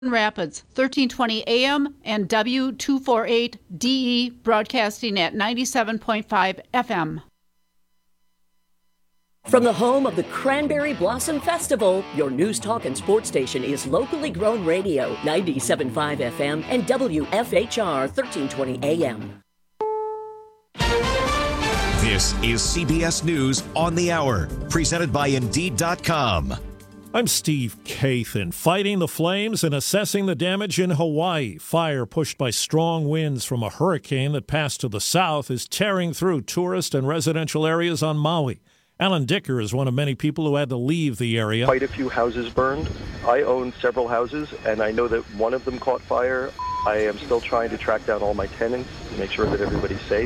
Rapids, 1320 AM and W248DE broadcasting at 97.5 FM. From the home of the Cranberry Blossom Festival, your news, talk, and sports station is locally grown radio, 97.5 FM and WFHR 1320 AM. This is CBS News on the Hour, presented by Indeed.com. I'm Steve Kathan. Fighting the flames and assessing the damage in Hawaii. Fire pushed by strong winds from a hurricane that passed to the south is tearing through tourist and residential areas on Maui. Alan Dicker is one of many people who had to leave the area. Quite a few houses burned. I own several houses, and I know that one of them caught fire. I am still trying to track down all my tenants to make sure that everybody's safe.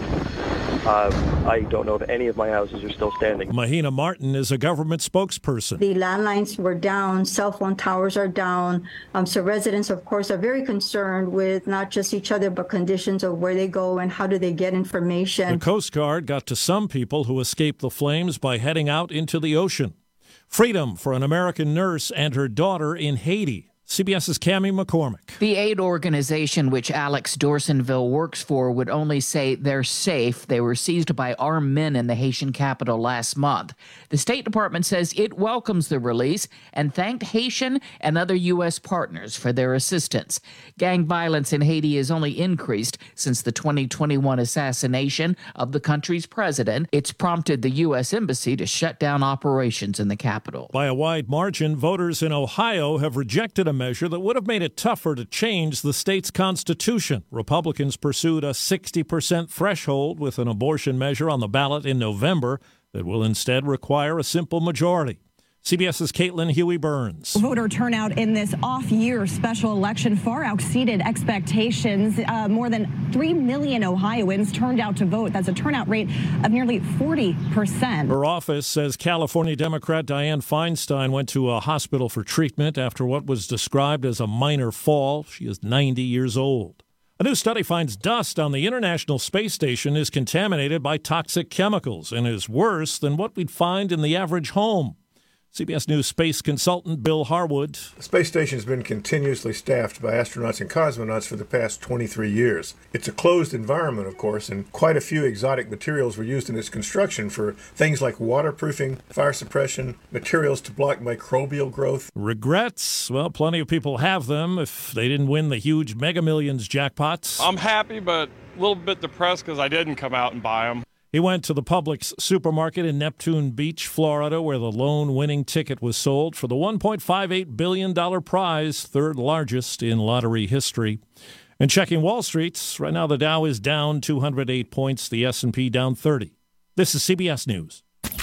I don't know if any of my houses are still standing. Mahina Martin is a government spokesperson. The landlines were down, cell phone towers are down. So residents, of course, are very concerned with not just each other, but conditions of where they go and how do they get information. The Coast Guard got to some people who escaped the flames by heading out into the ocean. Freedom for an American nurse and her daughter in Haiti. CBS's Cammie McCormick. The aid organization which Alex Dorsonville works for would only say they're safe. They were seized by armed men in the Haitian capital last month. The State Department says it welcomes the release and thanked Haitian and other U.S. partners for their assistance. Gang violence in Haiti has only increased since the 2021 assassination of the country's president. It's prompted the U.S. Embassy to shut down operations in the capital. By a wide margin, voters in Ohio have rejected a measure that would have made it tougher to change the state's constitution. Republicans pursued a 60% threshold with an abortion measure on the ballot in November that will instead require a simple majority. CBS's Caitlin Huey-Burns. Voter turnout in this off-year special election far exceeded expectations. More than 3 million Ohioans turned out to vote. That's a turnout rate of nearly 40%. Her office says California Democrat Dianne Feinstein went to a hospital for treatment after what was described as a minor fall. She is 90 years old. A new study finds dust on the International Space Station is contaminated by toxic chemicals and is worse than what we'd find in the average home. CBS News space consultant Bill Harwood. The space station has been continuously staffed by astronauts and cosmonauts for the past 23 years. It's a closed environment, of course, and quite a few exotic materials were used in its construction for things like waterproofing, fire suppression, materials to block microbial growth. Regrets? Well, plenty of people have them if they didn't win the huge Mega Millions jackpots. I'm happy, but a little bit depressed because I didn't come out and buy them. He went to the Publix supermarket in Neptune Beach, Florida, where the lone winning ticket was sold for the $1.58 billion prize, third largest in lottery history. And checking Wall Street, right now the Dow is down 208 points, the S&P down 30. This is CBS News.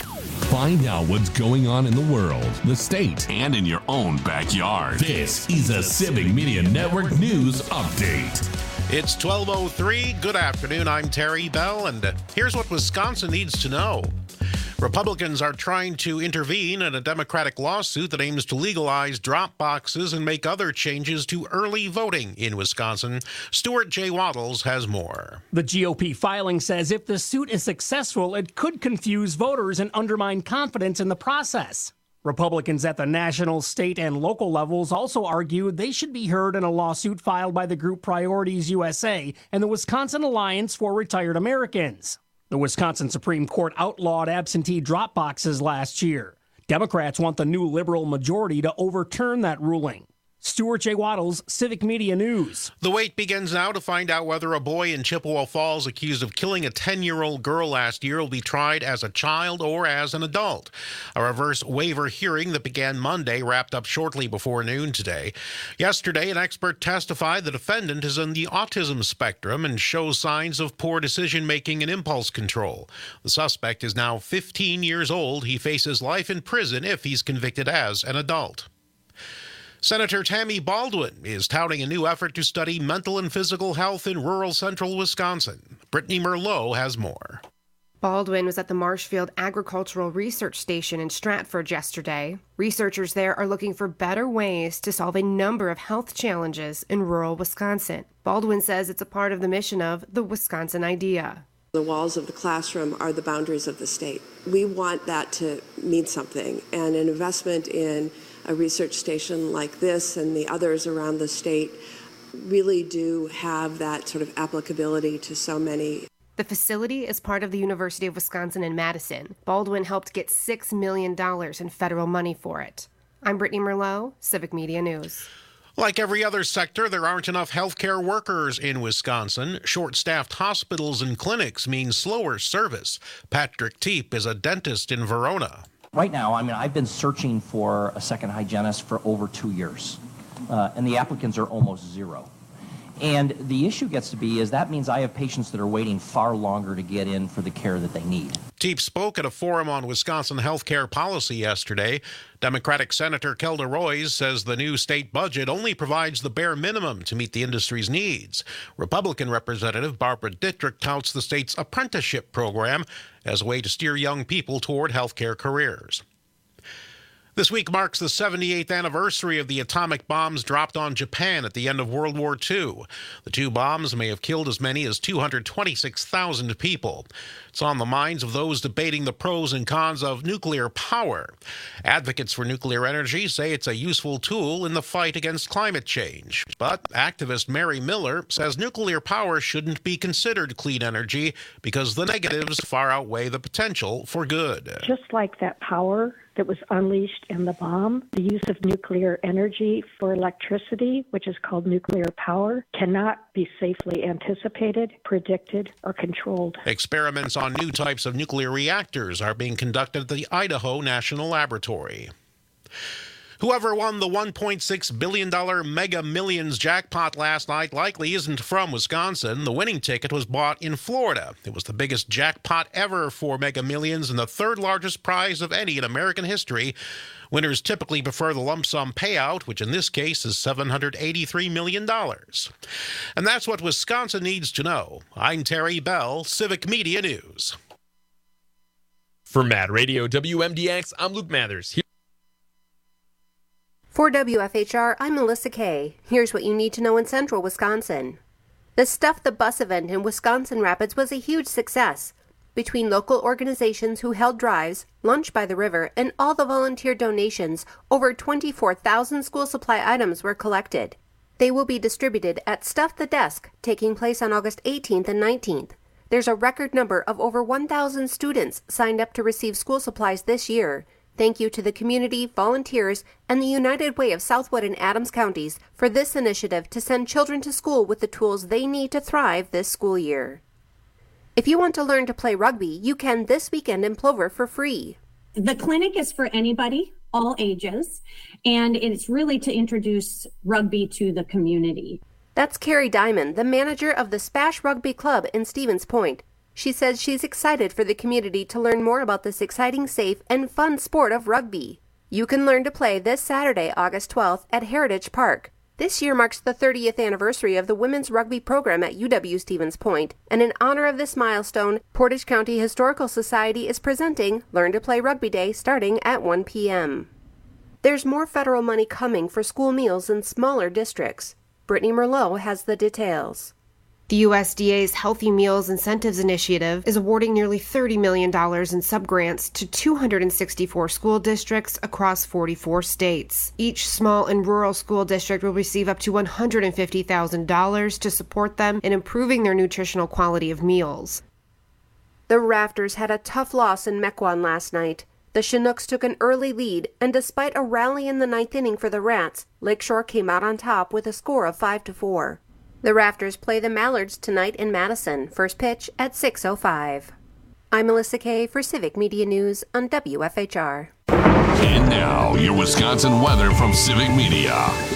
Find out what's going on in the world, the state, and in your own backyard. This is a Civic Media Network News Update. It's 12:03. Good afternoon. I'm Terry Bell, and here's what Wisconsin needs to know. Republicans are trying to intervene in a Democratic lawsuit that aims to legalize drop boxes and make other changes to early voting in Wisconsin. Stuart J. Waddles has more. The GOP filing says if the suit is successful, it could confuse voters and undermine confidence in the process. Republicans at the national, state, and local levels also argue they should be heard in a lawsuit filed by the group Priorities USA and the Wisconsin Alliance for Retired Americans. The Wisconsin Supreme Court outlawed absentee drop boxes last year. Democrats want the new liberal majority to overturn that ruling. Stuart J. Waddles, Civic Media News. The wait begins now to find out whether a boy in Chippewa Falls accused of killing a 10-year-old girl last year will be tried as a child or as an adult. A reverse waiver hearing that began Monday wrapped up shortly before noon today. Yesterday, an expert testified the defendant is in the autism spectrum and shows signs of poor decision-making and impulse control. The suspect is now 15 years old. He faces life in prison if he's convicted as an adult. Senator Tammy Baldwin is touting a new effort to study mental and physical health in rural central Wisconsin. Brittany Merlot has more. Baldwin was at the Marshfield Agricultural Research Station in Stratford yesterday. Researchers there are looking for better ways to solve a number of health challenges in rural Wisconsin. Baldwin says it's a part of the mission of the Wisconsin Idea. The walls of the classroom are the boundaries of the state. We want that to mean something, and an investment in a research station like this and the others around the state really do have that sort of applicability to so many. The facility is part of the University of Wisconsin in Madison. Baldwin helped get $6 million in federal money for it. I'm Brittany Merlot, Civic Media News. Like every other sector, there aren't enough healthcare workers in Wisconsin. Short-staffed hospitals and clinics mean slower service. Patrick Teep is a dentist in Verona. Right now, I've been searching for a second hygienist for over 2 years, and the applicants are almost zero. And the issue gets to be is that means I have patients that are waiting far longer to get in for the care that they need. Teep spoke at a forum on Wisconsin healthcare policy yesterday. Democratic Senator Kelda Roys says the new state budget only provides the bare minimum to meet the industry's needs. Republican Representative Barbara Dittrich touts the state's apprenticeship program as a way to steer young people toward healthcare careers. This week marks the 78th anniversary of the atomic bombs dropped on Japan at the end of World War II. The two bombs may have killed as many as 226,000 people. It's on the minds of those debating the pros and cons of nuclear power. Advocates for nuclear energy say it's a useful tool in the fight against climate change. But activist Mary Miller says nuclear power shouldn't be considered clean energy because the negatives far outweigh the potential for good. Just like that power that was unleashed in the bomb, the use of nuclear energy for electricity, which is called nuclear power, cannot be safely anticipated, predicted, or controlled. Experiments on new types of nuclear reactors are being conducted at the Idaho National Laboratory. Whoever won the $1.6 billion Mega Millions jackpot last night likely isn't from Wisconsin. The winning ticket was bought in Florida. It was the biggest jackpot ever for Mega Millions and the third largest prize of any in American history. Winners typically prefer the lump sum payout, which in this case is $783 million. And that's what Wisconsin needs to know. I'm Terry Bell, Civic Media News. For Mad Radio WMDX, I'm Luke Mathers. For WFHR, I'm Melissa Kay. Here's what you need to know in central Wisconsin. The Stuff the Bus event in Wisconsin Rapids was a huge success. Between local organizations who held drives, lunch by the river, and all the volunteer donations, over 24,000 school supply items were collected. They will be distributed at Stuff the Desk, taking place on August 18th and 19th. There's a record number of over 1,000 students signed up to receive school supplies this year. Thank you to the community, volunteers, and the United Way of Southwood and Adams counties for this initiative to send children to school with the tools they need to thrive this school year. If you want to learn to play rugby, you can this weekend in Plover for free. The clinic is for anybody, all ages, and it's really to introduce rugby to the community. That's Carrie Diamond, the manager of the Spash Rugby Club in Stevens Point. She says she's excited for the community to learn more about this exciting, safe, and fun sport of rugby. You can learn to play this Saturday, August 12th at Heritage Park. This year marks the 30th anniversary of the women's rugby program at UW Stevens Point, and in honor of this milestone, Portage County Historical Society is presenting Learn to Play Rugby Day starting at 1 p.m. There's more federal money coming for school meals in smaller districts. Brittany Merlot has the details. The USDA's Healthy Meals Incentives Initiative is awarding nearly $30 million in subgrants to 264 school districts across 44 states. Each small and rural school district will receive up to $150,000 to support them in improving their nutritional quality of meals. The Rafters had a tough loss in Mequon last night. The Chinooks took an early lead, and despite a rally in the ninth inning for the Rats, Lakeshore came out on top with a score of 5-4. The Rafters play the Mallards tonight in Madison. First pitch at 6:05. I'm Melissa Kay for Civic Media News on WFHR. And now, your Wisconsin weather from Civic Media.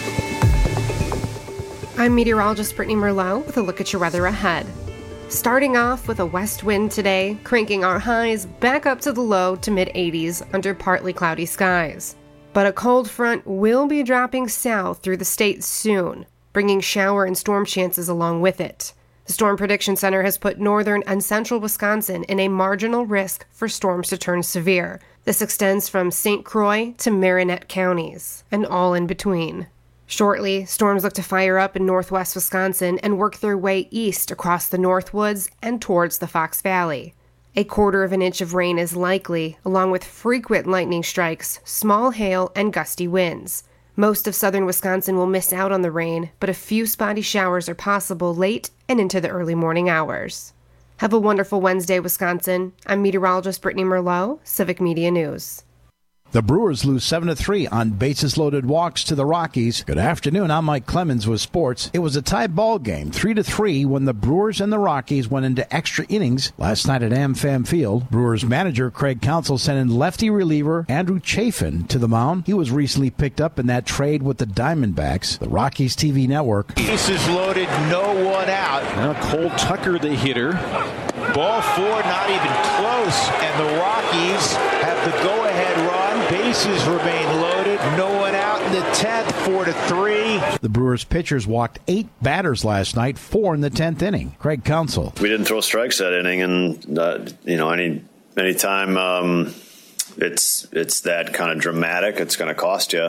I'm meteorologist Brittany Merlot with a look at your weather ahead. Starting off with a west wind today, cranking our highs back up to the low to mid-80s under partly cloudy skies. But a cold front will be dropping south through the state soon, bringing shower and storm chances along with it. The Storm Prediction Center has put northern and central Wisconsin in a marginal risk for storms to turn severe. This extends from St. Croix to Marinette counties, and all in between. Shortly, storms look to fire up in northwest Wisconsin and work their way east across the Northwoods and towards the Fox Valley. 1/4 of an inch of rain is likely, along with frequent lightning strikes, small hail, and gusty winds. Most of southern Wisconsin will miss out on the rain, but a few spotty showers are possible late and into the early morning hours. Have a wonderful Wednesday, Wisconsin. I'm meteorologist Brittany Merlot, Civic Media News. The Brewers lose 7-3 on bases-loaded walks to the Rockies. Good afternoon, I'm Mike Clemens with sports. It was a tie ball game, 3-3, when the Brewers and the Rockies went into extra innings last night at AmFam Field. Brewers manager Craig Counsell sent in lefty reliever Andrew Chafin to the mound. He was recently picked up in that trade with the Diamondbacks. The Rockies TV network. Bases loaded, no one out. Now Cole Tucker, the hitter. Ball 4, not even close, and the Rockies have the go-ahead run. Bases remain loaded. No one out in the 10th, 4-3. The Brewers pitchers walked 8 batters last night, 4 in the 10th inning. Craig Counsell. We didn't throw strikes that inning, and anytime it's that kind of dramatic, it's going to cost you.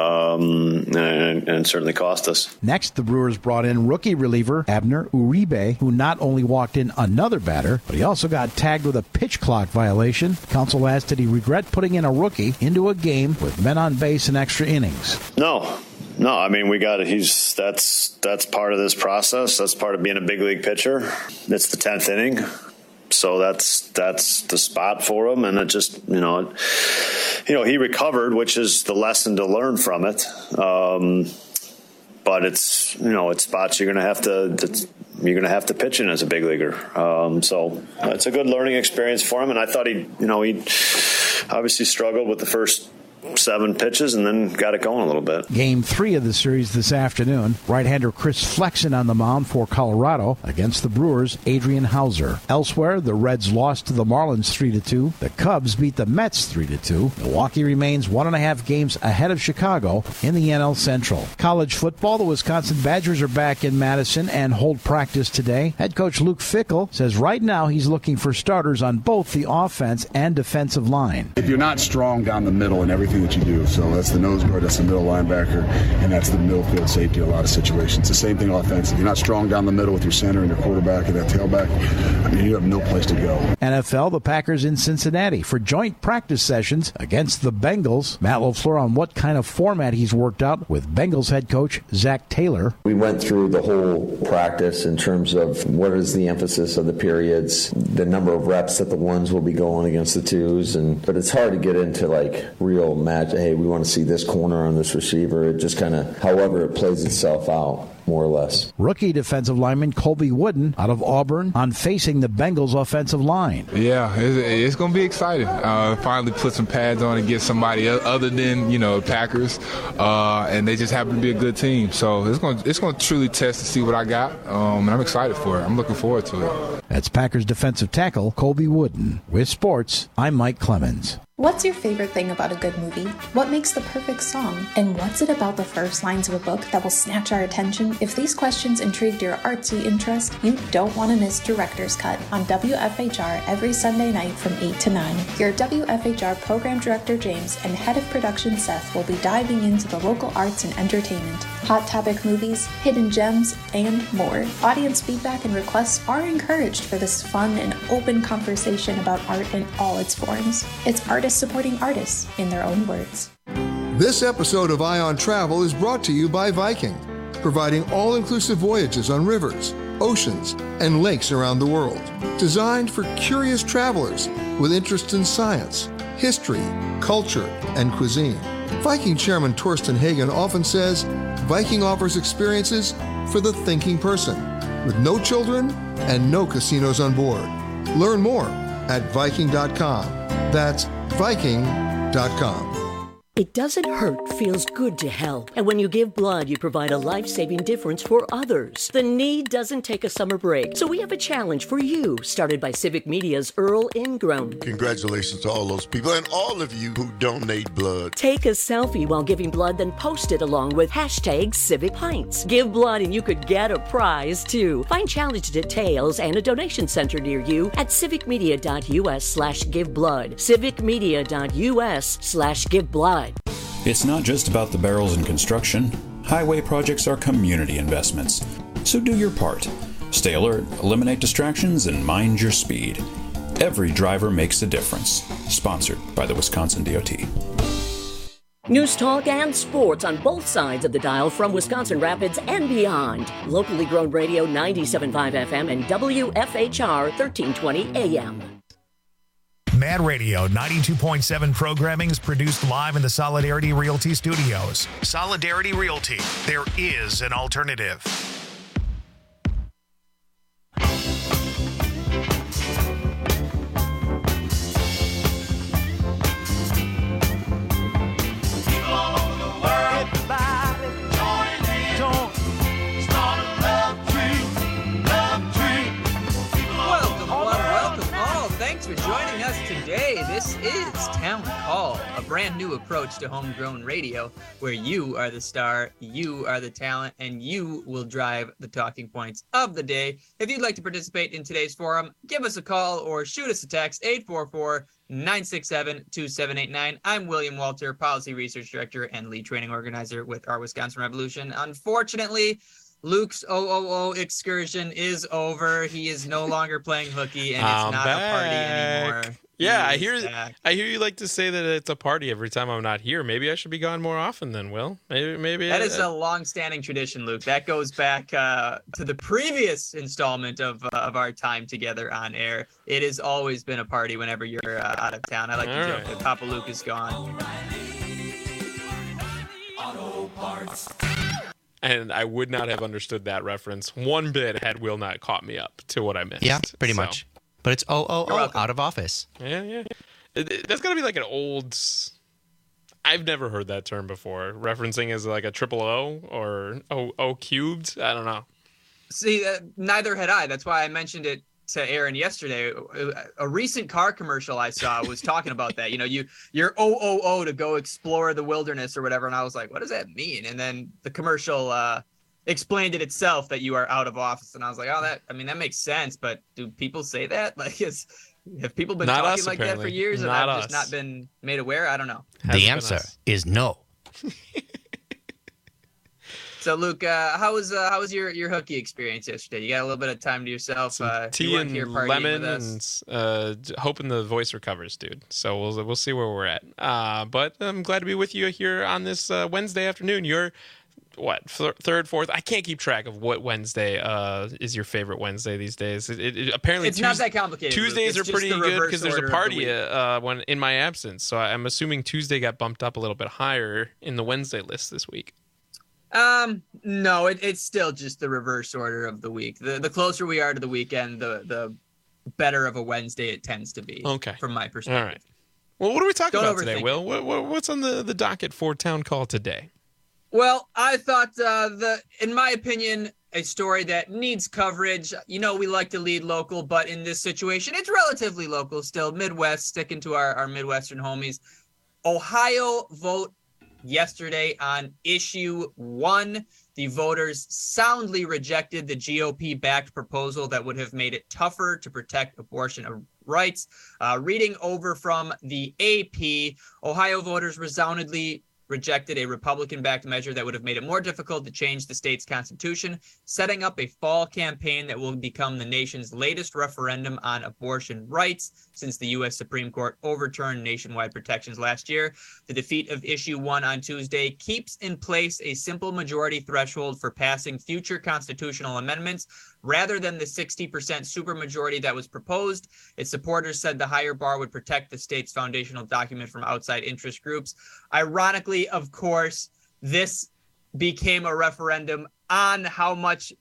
And certainly cost us. Next, the Brewers brought in rookie reliever Abner Uribe, who not only walked in another batter, but he also got tagged with a pitch clock violation. Counsell asked, did he regret putting in a rookie into a game with men on base in extra innings? No, I mean, that's part of this process. That's part of being a big league pitcher. It's the 10th inning. So that's the spot for him, and it just he recovered, which is the lesson to learn from it. But it's spots you're gonna have to pitch in as a big leaguer. So it's a good learning experience for him, and I thought he obviously struggled with the first 7 pitches and then got it going a little bit. Game 3 of the series this afternoon. Right-hander Chris Flexen on the mound for Colorado against the Brewers' Adrian Hauser. Elsewhere, the Reds lost to the Marlins 3-2. The Cubs beat the Mets 3-2. Milwaukee remains 1.5 games ahead of Chicago in the NL Central. College football, the Wisconsin Badgers are back in Madison and hold practice today. Head coach Luke Fickell says right now he's looking for starters on both the offense and defensive line. If you're not strong down the middle in everything that you do, so that's the nose guard, that's the middle linebacker, and that's the middle field safety in a lot of situations. It's the same thing offense. If you're not strong down the middle with your center and your quarterback and that tailback, I mean, you have no place to go. NFL, the Packers in Cincinnati for joint practice sessions against the Bengals. Matt LaFleur on what kind of format he's worked out with Bengals head coach Zach Taylor. We went through the whole practice in terms of what is the emphasis of the periods, the number of reps that the ones will be going against the twos, but it's hard to get into like real match. Hey, we want to see this corner on this receiver. It just kind of, however it plays itself out, more or less. Rookie defensive lineman Colby Wooden out of Auburn on facing the Bengals offensive line. Yeah, it's going to be exciting. Finally put some pads on and get somebody other than, Packers. And they just happen to be a good team. So it's going to truly test to see what I got. And I'm excited for it. I'm looking forward to it. That's Packers defensive tackle Colby Wooden. With sports, I'm Mike Clemens. What's your favorite thing about a good movie? What makes the perfect song? And what's it about the first lines of a book that will snatch our attention? If these questions intrigued your artsy interest, you don't want to miss Director's Cut on WFHR every Sunday night from 8 to 9. Your WFHR Program Director James and Head of Production Seth will be diving into the local arts and entertainment, hot topic movies, hidden gems, and more. Audience feedback and requests are encouraged for this fun and open conversation about art in all its forms. It's artists supporting artists in their own words. This episode of Eye on Travel is brought to you by Viking, providing all-inclusive voyages on rivers, oceans, and lakes around the world. Designed for curious travelers with interest in science, history, culture, and cuisine. Viking Chairman Torsten Hagen often says, Viking offers experiences for the thinking person, with no children and no casinos on board. Learn more at Viking.com. That's Viking.com. It doesn't hurt, feels good to help. And when you give blood, you provide a life-saving difference for others. The need doesn't take a summer break. So we have a challenge for you, started by Civic Media's Earl Ingrown. Congratulations to all those people and all of you who donate blood. Take a selfie while giving blood, then post it along with #CivicPints. Give blood and you could get a prize, too. Find challenge details and a donation center near you at civicmedia.us/giveblood. civicmedia.us/giveblood. It's not just about the barrels in construction. Highway projects are community investments. So do your part. Stay alert, eliminate distractions, and mind your speed. Every driver makes a difference. Sponsored by the Wisconsin DOT. News talk and sports on both sides of the dial from Wisconsin Rapids and beyond. Locally grown radio 97.5 FM and WFHR 1320 AM. Mad Radio 92.7 programming is produced live in the Solidarity Realty studios. Solidarity Realty, there is an alternative. Today, this is Town Hall, a brand new approach to homegrown radio where you are the star, you are the talent, and you will drive the talking points of the day. If you'd like to participate in today's forum, give us a call or shoot us a text, 844-967-2789. I'm William Walter, Policy Research Director and Lead Training Organizer with our Wisconsin Revolution. Unfortunately, Luke's OOO excursion is over. He is no longer playing hooky, and it's not a party anymore. Yeah, I hear you like to say that it's a party every time I'm not here. Maybe I should be gone more often then, Will. Maybe that is a long-standing tradition, Luke. That goes back to the previous installment of our time together on air. It has always been a party whenever you're out of town. I like to joke that Papa Luke is gone. Auto Parts. And I would not have understood that reference one bit had Will not caught me up to what I missed. Yeah, pretty much. But it's out of office. Yeah. That's got to be like an old... I've never heard that term before. Referencing as like a triple O or O cubed. I don't know. See, neither had I. That's why I mentioned it to Aaron yesterday. A recent car commercial I saw was talking about that. You know, you're OOO to go explore the wilderness or whatever. And I was like, what does that mean? And then the commercial explained it itself that you are out of office. And I was like, that makes sense. But do people say that? Like, have people been not talking us, like apparently. That for years? Not and I've us. just not been made aware? I don't know. The answer is no. So, Luke, how was your hooky experience yesterday? You got a little bit of time to yourself. Tea and lemon, and hoping the voice recovers, dude. So we'll see where we're at. But I'm glad to be with you here on this Wednesday afternoon. You're what, third, fourth? I can't keep track of what Wednesday is your favorite Wednesday these days. It apparently it's not that complicated. Tuesdays are pretty good because there's a party when in my absence. So I'm assuming Tuesday got bumped up a little bit higher in the Wednesday list this week. No, it's still just the reverse order of the week. The closer we are to the weekend, the better of a Wednesday it tends to be. Okay, from my perspective. All right. Well, what are we talking about today, Will? What's on the docket for Town Call today? Well, I thought in my opinion, a story that needs coverage. You know, we like to lead local, but in this situation, it's relatively local still. Midwest, sticking to our Midwestern homies. Ohio vote yesterday on issue 1. The voters soundly rejected the GOP-backed proposal that would have made it tougher to protect abortion rights. Reading over from the AP, Ohio voters resoundingly rejected a Republican-backed measure that would have made it more difficult to change the state's constitution, setting up a fall campaign that will become the nation's latest referendum on abortion rights since the U.S. Supreme Court overturned nationwide protections last year. The defeat of issue 1 on Tuesday keeps in place a simple majority threshold for passing future constitutional amendments rather than the 60% supermajority that was proposed. Its supporters said the higher bar would protect the state's foundational document from outside interest groups. Ironically, of course, this became a referendum on how much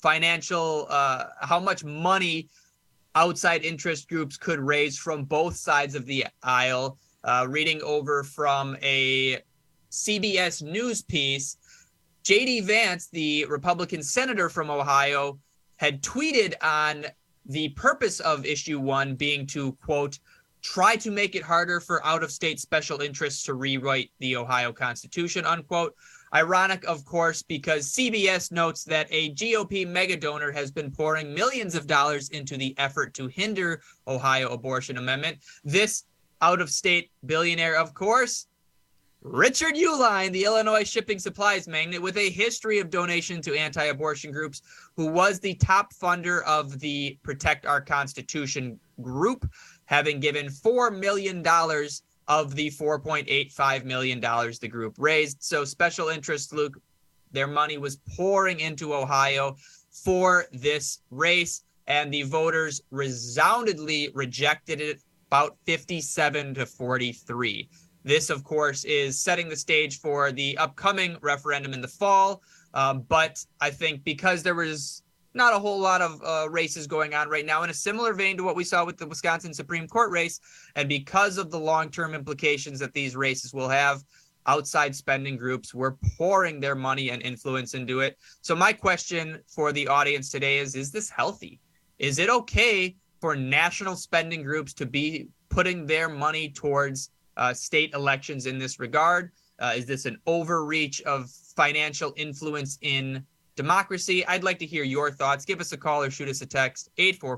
money outside interest groups could raise from both sides of the aisle. Reading over from a CBS News piece, J.D. Vance, the Republican senator from Ohio, had tweeted on the purpose of issue 1 being to, quote, try to make it harder for out-of-state special interests to rewrite the Ohio Constitution, unquote. Ironic, of course, because CBS notes that a GOP megadonor has been pouring millions of dollars into the effort to hinder Ohio abortion amendment. This out-of-state billionaire, of course, Richard Uihlein, the Illinois shipping supplies magnate with a history of donation to anti-abortion groups, who was the top funder of the Protect Our Constitution group. having given $4 million of the $4.85 million the group raised. So special interest, Luke, their money was pouring into Ohio for this race, and the voters resoundingly rejected it, about 57-43. This, of course, is setting the stage for the upcoming referendum in the fall. But I think because there was not a whole lot of races going on right now in a similar vein to what we saw with the Wisconsin Supreme Court race, and because of the long-term implications that these races will have, outside spending groups were pouring their money and influence into it. So my question for the audience today is this healthy? Is it okay for national spending groups to be putting their money towards state elections in this regard? Is this an overreach of financial influence in democracy? I'd like to hear your thoughts. Give us a call or shoot us a text,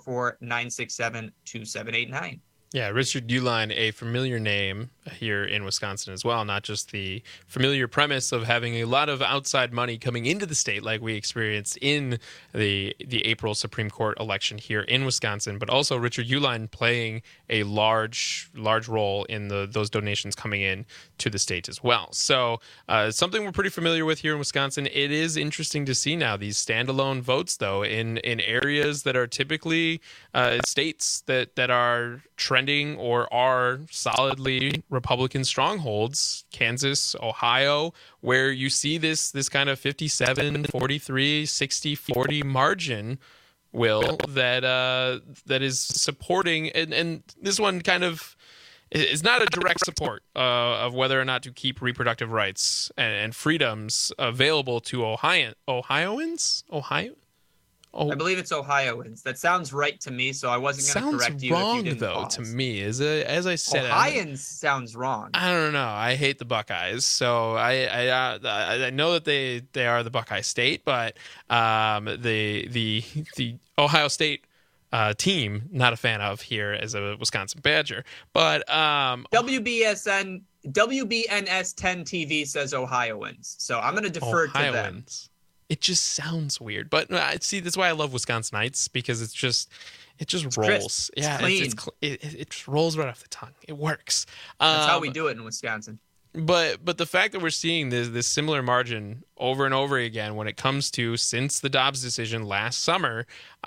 844-967-2789. Yeah, Richard Uihlein, a familiar name here in Wisconsin as well, not just the familiar premise of having a lot of outside money coming into the state like we experienced in the April Supreme Court election here in Wisconsin, but also Richard Uihlein playing a large role in those donations coming in to the state as well. So something we're pretty familiar with here in Wisconsin. It is interesting to see now these standalone votes, though, in areas that are typically states that are trending or are solidly Republican strongholds, Kansas, Ohio, where you see this kind of 57-43, 60-40 margin, Will, that is supporting, and this one kind of is not a direct support of whether or not to keep reproductive rights and freedoms available to Ohioans. I believe it's Ohioans. That sounds right to me, so I wasn't going to correct you. Sounds wrong, if you didn't though, pause. to me. As I said, Ohioans sounds wrong. I don't know. I hate the Buckeyes, so I know that they are the Buckeye State, but the Ohio State team, not a fan of here as a Wisconsin Badger. But WBNS 10 TV says Ohioans, so I'm going to defer to them. It just sounds weird, but see, that's why I love Wisconsinites, because it just rolls. Crisp. It's clean. It just rolls right off the tongue. It works. That's how we do it in Wisconsin. But the fact that we're seeing this similar margin over and over again when it comes to, since the Dobbs decision last summer,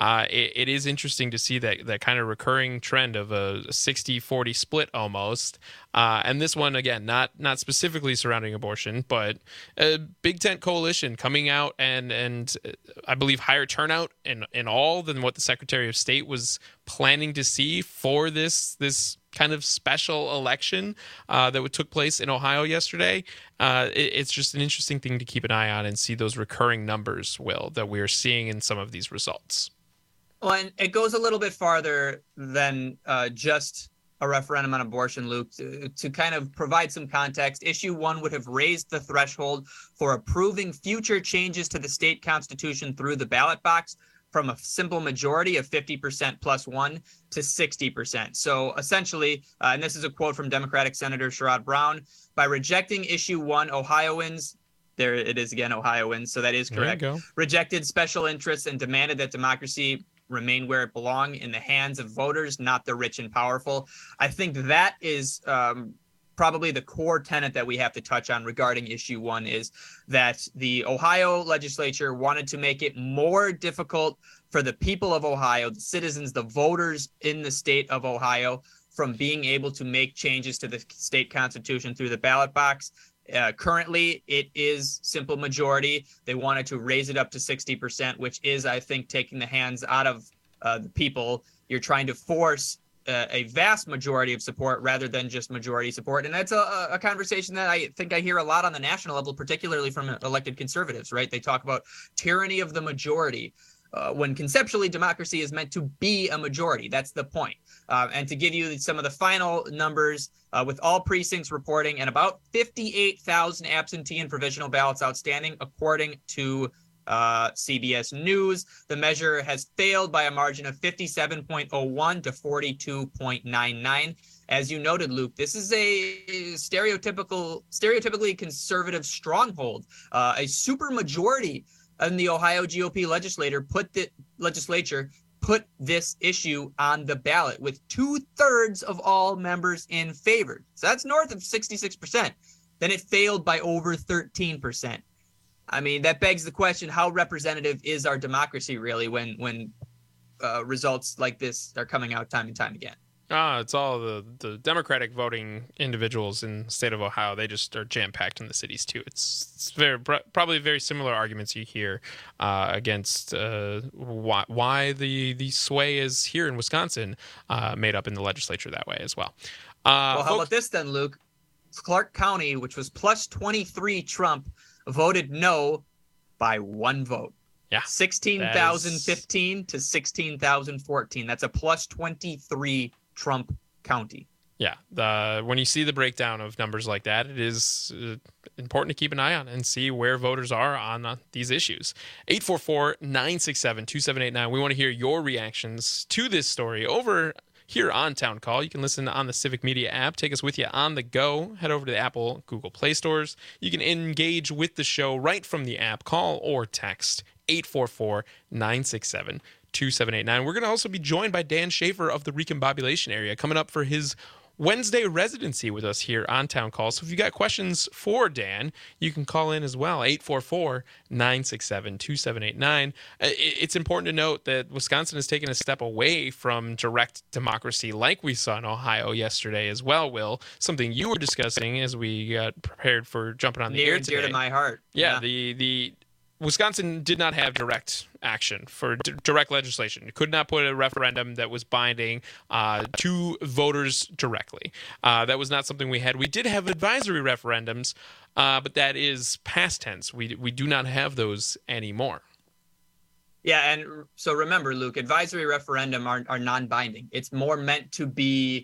it is interesting to see that kind of recurring trend of a 60-40 split almost. And this one, again, not specifically surrounding abortion, but a big tent coalition coming out and I believe higher turnout in all than what the Secretary of State was planning to see for this kind of special election that took place in Ohio yesterday. It's just an interesting thing to keep an eye on and see those recurring numbers, Will, that we are seeing in some of these results. Well, and it goes a little bit farther than just a referendum on abortion, Luke. To kind of provide some context, Issue 1 would have raised the threshold for approving future changes to the state constitution through the ballot box from a simple majority of 50% plus 1 to 60%. So essentially, and this is a quote from Democratic Senator Sherrod Brown, by rejecting Issue 1, Ohioans, there it is again, Ohioans, so that is correct, rejected special interests and demanded that democracy remain where it belongs, in the hands of voters, not the rich and powerful. I think that is probably the core tenet that we have to touch on regarding Issue 1, is that the Ohio legislature wanted to make it more difficult for the people of Ohio, the citizens, the voters in the state of Ohio, from being able to make changes to the state constitution through the ballot box. Currently, it is simple majority. They wanted to raise it up to 60%, which is, I think, taking the hands out of the people. You're trying to force a vast majority of support rather than just majority support. And that's a conversation that I think I hear a lot on the national level, particularly from elected conservatives, right? They talk about tyranny of the majority. When conceptually democracy is meant to be a majority. That's the point. And to give you some of the final numbers, with all precincts reporting and about 58,000 absentee and provisional ballots outstanding, according to CBS News, the measure has failed by a margin of 57.01 to 42.99. As you noted, Luke, this is a stereotypically conservative stronghold, a super majority in the Ohio GOP legislature put this issue on the ballot with 2/3 of all members in favor. So that's north of 66%. Then it failed by over 13%. I mean, that begs the question, how representative is our democracy really when results like this are coming out time and time again? It's all the Democratic voting individuals in the state of Ohio. They just are jam-packed in the cities, too. It's probably very similar arguments you hear against why the sway is here in Wisconsin made up in the legislature that way as well. Well, how about this then, Luke? Clark County, which was plus 23 Trump, voted no by 1 vote. Yeah. 16,015 to 16,014. That's a plus 23 Trump county. Yeah. When you see the breakdown of numbers like that, it is important to keep an eye on and see where voters are on these issues. 844-967-2789. We want to hear your reactions to this story over here on Town Call. You can listen on the Civic Media app. Take us with you on the go. Head over to the Apple, Google Play stores. You can engage with the show right from the app. Call or text 844-967-2789. We're going to also be joined by Dan Schaefer of the Recombobulation Area coming up for his Wednesday residency with us here on Town Call. So if you got questions for Dan, you can call in as well, 844-967-2789. It's important to note that Wisconsin has taken a step away from direct democracy like we saw in Ohio yesterday as well, Will. Something you were discussing as we got prepared for jumping on the air today. Near to my heart. Yeah. The Wisconsin did not have direct action for direct legislation. You could not put a referendum that was binding to voters directly. That was not something we had. We did have advisory referendums, but that is past tense. We do not have those anymore. Yeah, and so remember, Luke, advisory referendum are non-binding. It's more meant to be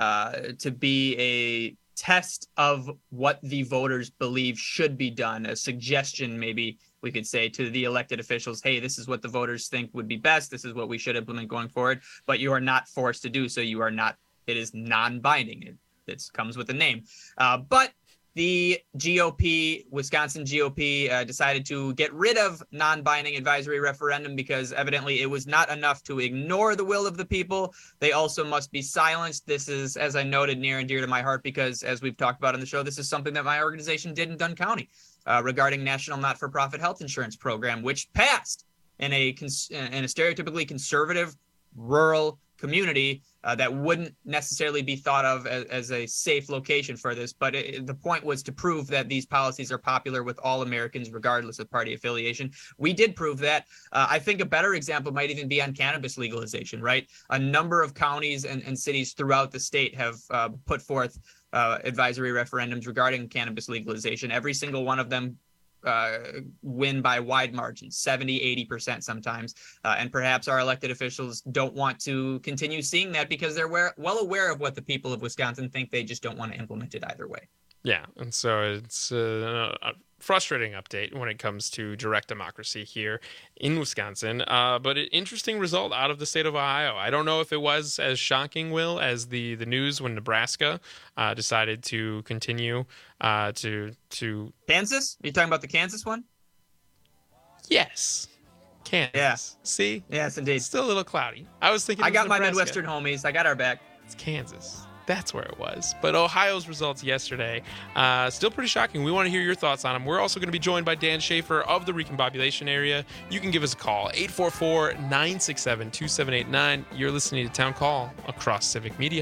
a test of what the voters believe should be done, a suggestion maybe we could say to the elected officials, hey, this is what the voters think would be best. This is what we should implement going forward. But you are not forced to do so. You are not. It is non-binding. It comes with a name. But the GOP, Wisconsin GOP, decided to get rid of non-binding advisory referendum because evidently it was not enough to ignore the will of the people. They also must be silenced. This is, as I noted, near and dear to my heart because, as we've talked about on the show, this is something that my organization did in Dunn County. Regarding National Not-for-Profit Health Insurance Program, which passed in a stereotypically conservative rural community that wouldn't necessarily be thought of as a safe location for this. But the point was to prove that these policies are popular with all Americans, regardless of party affiliation. We did prove that. I think a better example might even be on cannabis legalization, right? A number of counties and cities throughout the state have put forth advisory referendums regarding cannabis legalization. Every single one of them win by wide margins, 70-80% sometimes. And perhaps our elected officials don't want to continue seeing that because they're well aware of what the people of Wisconsin think. They just don't want to implement it either way. Yeah, and so it's a frustrating update when it comes to direct democracy here in Wisconsin, but an interesting result out of the state of Ohio. I don't know if it was as shocking, Will, as the news when Nebraska decided to continue to Kansas? Are you talking about the Kansas one? Yes. Kansas. Yeah. See? Yes, indeed. It's still a little cloudy. I was thinking I got my Nebraska. Midwestern homies. I got our back. It's Kansas. That's where it was. But Ohio's results yesterday, still pretty shocking. We want to hear your thoughts on them. We're also going to be joined by Dan Schaefer of the Recombobulation Area. You can give us a call, 844-967-2789. You're listening to Town Call across Civic Media.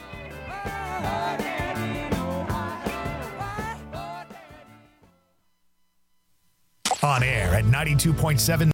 On air at 92.7.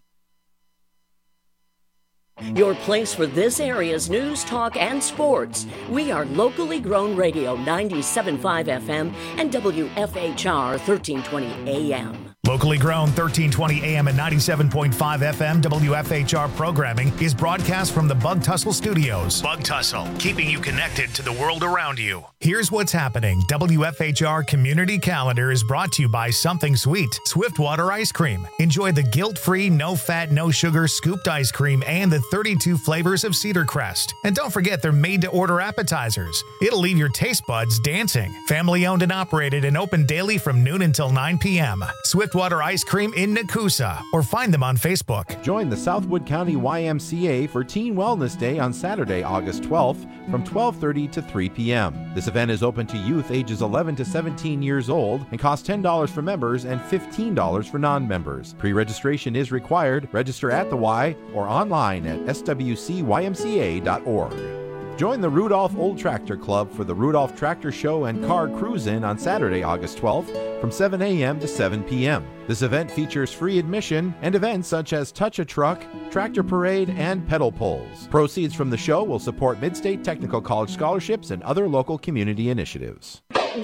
Your place for this area's news, talk, and sports. We are locally grown radio 97.5 FM and WFHR 1320 AM. Locally grown 1320 AM and 97.5 FM WFHR programming is broadcast from the Bug Tussle Studios. Bug Tussle, keeping you connected to the world around you. Here's what's happening. WFHR Community Calendar is brought to you by Something Sweet, Swiftwater Ice Cream. Enjoy the guilt-free, no-fat, no-sugar scooped ice cream and the 32 flavors of Cedar Crest. And don't forget they're made-to-order appetizers. It'll leave your taste buds dancing. Family-owned and operated and open daily from noon until 9 p.m. Swiftwater Swiftwater Ice Cream in Nakusa, or find them on Facebook. Join the Southwood County YMCA for Teen Wellness Day on Saturday, August 12th from 12:30 to 3 p.m. This event is open to youth ages 11 to 17 years old and costs $10 for members and $15 for non-members. Pre-registration is required. Register at the Y or online at swcymca.org. Join the Rudolph Old Tractor Club for the Rudolph Tractor Show and Car Cruise-In on Saturday, August 12th from 7 a.m. to 7 p.m. This event features free admission and events such as Touch a Truck, Tractor Parade, and Pedal Pulls. Proceeds from the show will support Mid-State Technical College scholarships and other local community initiatives.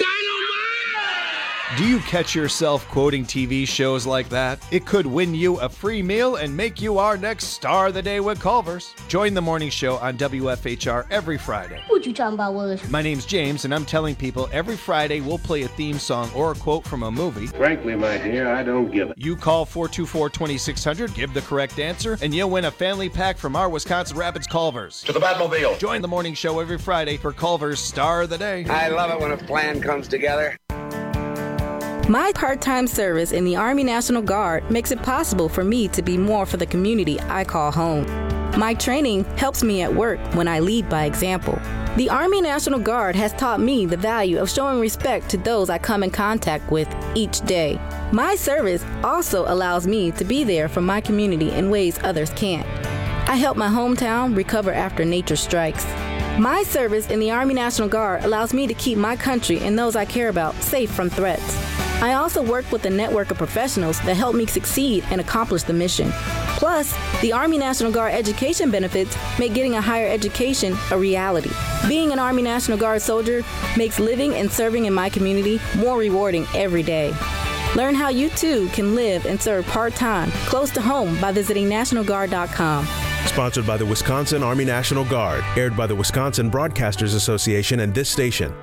Do you catch yourself quoting TV shows like that? It could win you a free meal and make you our next star of the day with Culver's. Join the morning show on WFHR every Friday. What you talking about, Willis? My name's James, and I'm telling people every Friday we'll play a theme song or a quote from a movie. Frankly, my dear, I don't give it. You call 424-2600, give the correct answer, and you'll win a family pack from our Wisconsin Rapids Culver's. To the Batmobile. Join the morning show every Friday for Culver's Star of the Day. I love it when a plan comes together. My part-time service in the Army National Guard makes it possible for me to be more for the community I call home. My training helps me at work when I lead by example. The Army National Guard has taught me the value of showing respect to those I come in contact with each day. My service also allows me to be there for my community in ways others can't. I help my hometown recover after nature strikes. My service in the Army National Guard allows me to keep my country and those I care about safe from threats. I also work with a network of professionals that help me succeed and accomplish the mission. Plus, the Army National Guard education benefits make getting a higher education a reality. Being an Army National Guard soldier makes living and serving in my community more rewarding every day. Learn how you too can live and serve part-time, close to home by visiting NationalGuard.com. Sponsored by the Wisconsin Army National Guard. Aired by the Wisconsin Broadcasters Association and this station.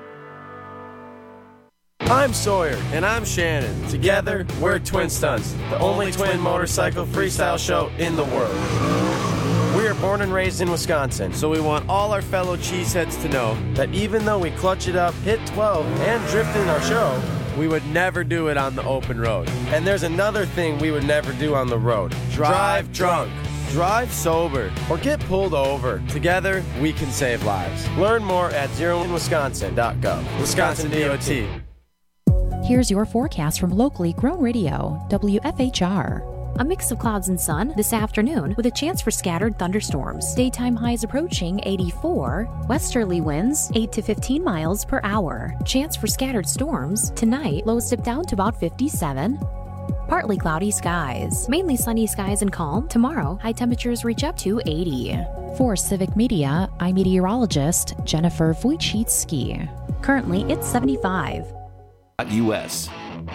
I'm Sawyer. And I'm Shannon. Together, we're Twin Stunts, the only twin motorcycle freestyle show in the world. We are born and raised in Wisconsin, so we want all our fellow cheeseheads to know that even though we clutch it up, hit 12, and drift in our show, we would never do it on the open road. And there's another thing we would never do on the road. Drive drunk. Drive sober or get pulled over. Together, we can save lives. Learn more at zeroinwisconsin.gov. Wisconsin DOT. Here's your forecast from locally grown radio, WFHR. A mix of clouds and sun this afternoon with a chance for scattered thunderstorms. Daytime highs approaching 84. Westerly winds 8 to 15 miles per hour. Chance for scattered storms. Tonight, lows dip down to about 57. Partly cloudy skies. Mainly sunny skies and calm. Tomorrow, high temperatures reach up to 80. For Civic Media, I'm meteorologist Jennifer Wojcicki. Currently, it's 75. US.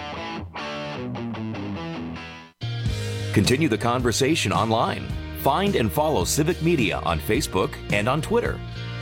Continue the conversation online. Find and follow Civic Media on Facebook and on Twitter.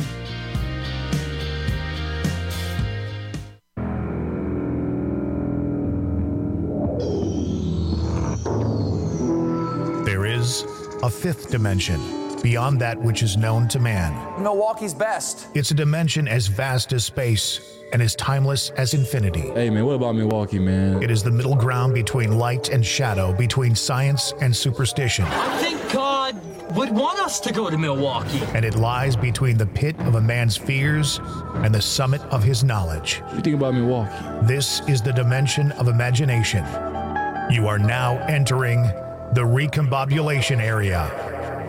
There is a fifth dimension beyond that which is known to man. Milwaukee's best. It's a dimension as vast as space and as timeless as infinity. Hey man, what about Milwaukee, man? It is the middle ground between light and shadow, between science and superstition. I think God would want us to go to Milwaukee. And it lies between the pit of a man's fears and the summit of his knowledge. What do you think about Milwaukee? This is the dimension of imagination. You are now entering the recombobulation area.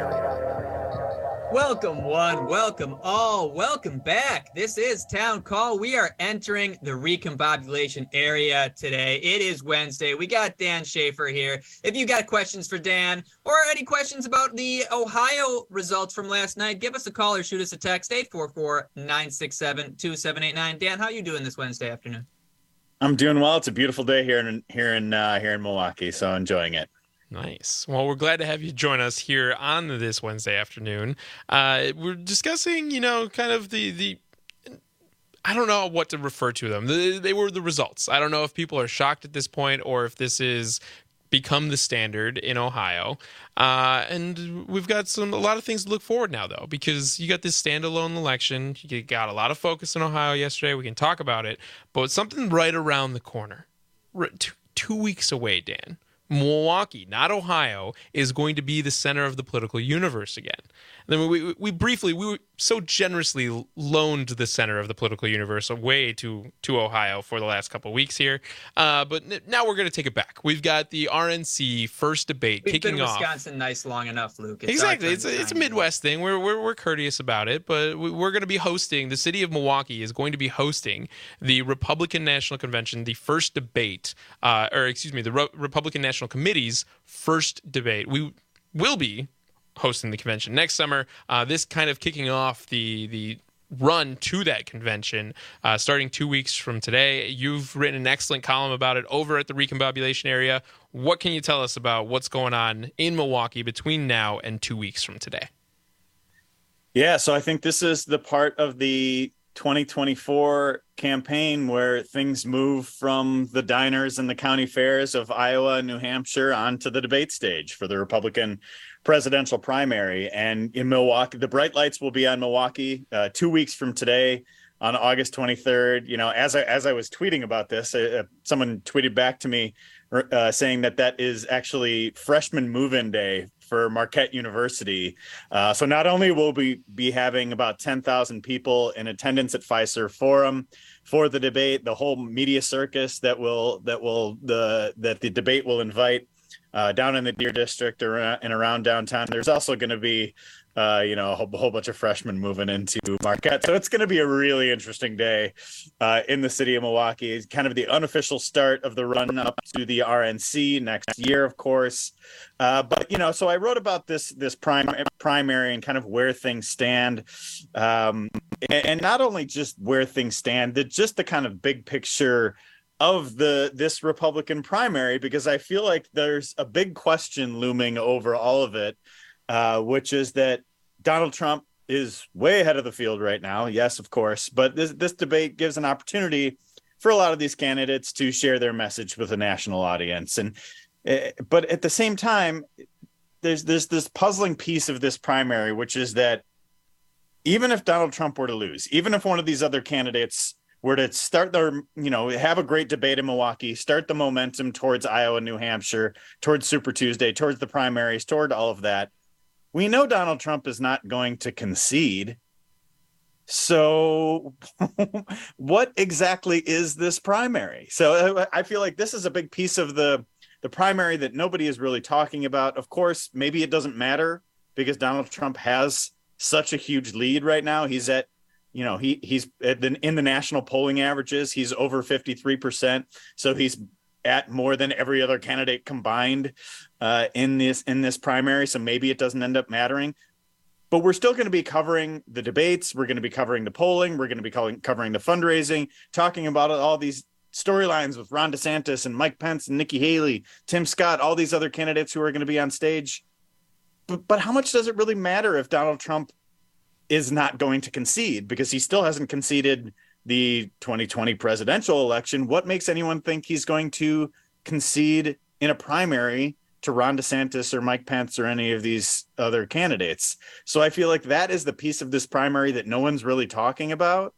Welcome one, welcome all, welcome back. This is Town Call. We are entering the recombobulation area today. It is Wednesday. We got Dan Schaefer here. If you got questions for Dan or any questions about the Ohio results from last night, give us a call or shoot us a text, 844-967-2789. Dan, how are you doing this Wednesday afternoon? I'm doing well. It's a beautiful day here in Milwaukee, so enjoying it. Nice. Well, we're glad to have you join us here on this Wednesday afternoon. We're discussing, kind of the I don't know what to refer to them. They were the results. I don't know if people are shocked at this point or if this is become the standard in Ohio. And we've got a lot of things to look forward now, though, because you got this standalone election. You got a lot of focus in Ohio yesterday. We can talk about it, but something right around the corner. 2 weeks away, Dan. Milwaukee, not Ohio, is going to be the center of the political universe again. And then we so generously loaned the center of the political universe away to Ohio for the last couple of weeks here. But now we're going to take it back. We've got the RNC first debate kicking off. Wisconsin nice long enough, Luke. Exactly. It's a Midwest thing. We're courteous about it, but we're going to be hosting, the city of Milwaukee is going to be hosting the Republican National Convention, the first debate, the Republican National Committee's first debate. We will be hosting the convention next summer. This kind of kicking off the run to that convention, starting 2 weeks from today. You've written an excellent column about it over at the Recombobulation area. What can you tell us about what's going on in Milwaukee between now and 2 weeks from today? Yeah, so I think this is the part of the 2024 campaign where things move from the diners and the county fairs of Iowa and New Hampshire onto the debate stage for the Republican presidential primary. And in Milwaukee, the bright lights will be on Milwaukee 2 weeks from today on August 23rd. You know, as I was tweeting about this, someone tweeted back to me saying that is actually freshman move-in day for Marquette University. So not only will we be having about 10,000 people in attendance at Fiserv Forum for the debate, the whole media circus that the debate will invite down in the Deer District and around downtown. There's also going to be a whole bunch of freshmen moving into Marquette. So it's going to be a really interesting day in the city of Milwaukee. It's kind of the unofficial start of the run up to the RNC next year, of course. So I wrote about this primary and kind of where things stand. And not only just where things stand, just the kind of big picture of this Republican primary, because I feel like there's a big question looming over all of it, which is that Donald Trump is way ahead of the field right now. Yes, of course. But this debate gives an opportunity for a lot of these candidates to share their message with a national audience. But at the same time, there's this puzzling piece of this primary, which is that even if Donald Trump were to lose, even if one of these other candidates were to start have a great debate in Milwaukee, start the momentum towards Iowa, New Hampshire, towards Super Tuesday, towards the primaries, toward all of that, we know Donald Trump is not going to concede. So what exactly is this primary? So I feel like this is a big piece of the primary that nobody is really talking about. Of course, maybe it doesn't matter because Donald Trump has such a huge lead right now. He's at he's in the national polling averages. He's over 53%. So he's at more than every other candidate combined in this primary. So maybe it doesn't end up mattering. But we're still going to be covering the debates. We're going to be covering the polling. We're going to be covering the fundraising, talking about all these storylines with Ron DeSantis and Mike Pence and Nikki Haley, Tim Scott, all these other candidates who are going to be on stage. But how much does it really matter if Donald Trump is not going to concede, because he still hasn't conceded the 2020 presidential election? What makes anyone think he's going to concede in a primary to Ron DeSantis or Mike Pence or any of these other candidates? So I feel like that is the piece of this primary that no one's really talking about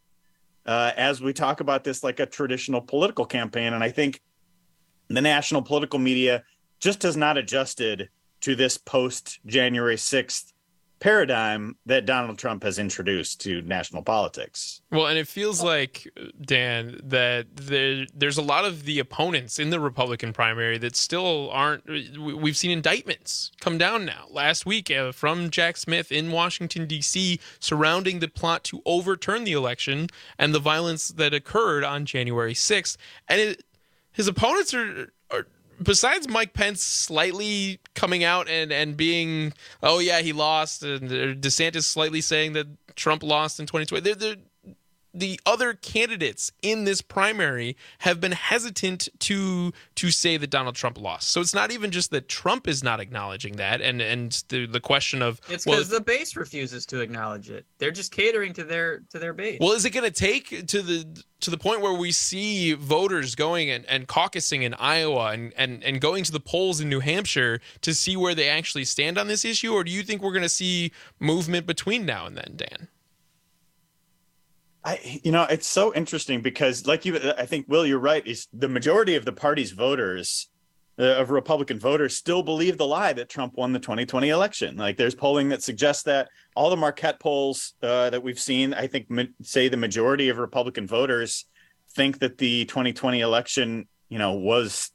as we talk about this like a traditional political campaign. And I think the national political media just has not adjusted to this post-January 6th paradigm that Donald Trump has introduced to national politics. Well, and it feels like, Dan, that there's a lot of the opponents in the Republican primary that still aren't. We've seen indictments come down now. Last week from Jack Smith in Washington, D.C., surrounding the plot to overturn the election and the violence that occurred on January 6th. And his opponents are besides Mike Pence slightly coming out and being, oh yeah, he lost, and DeSantis slightly saying that Trump lost in 2020, the other candidates in this primary have been hesitant to say that Donald Trump lost. So it's not even just that Trump is not acknowledging that, and the question of, it's because the base refuses to acknowledge it. They're just catering to their base. Well, is it going to take to the point where we see voters going and caucusing in Iowa and going to the polls in New Hampshire to see where they actually stand on this issue? Or do you think we're going to see movement between now and then, Dan? It's so interesting because I think, Will, you're right, is the majority of the party's voters, of Republican voters, still believe the lie that Trump won the 2020 election. Like, there's polling that suggests that. All the Marquette polls that we've seen, I think, say the majority of Republican voters think that the 2020 election, was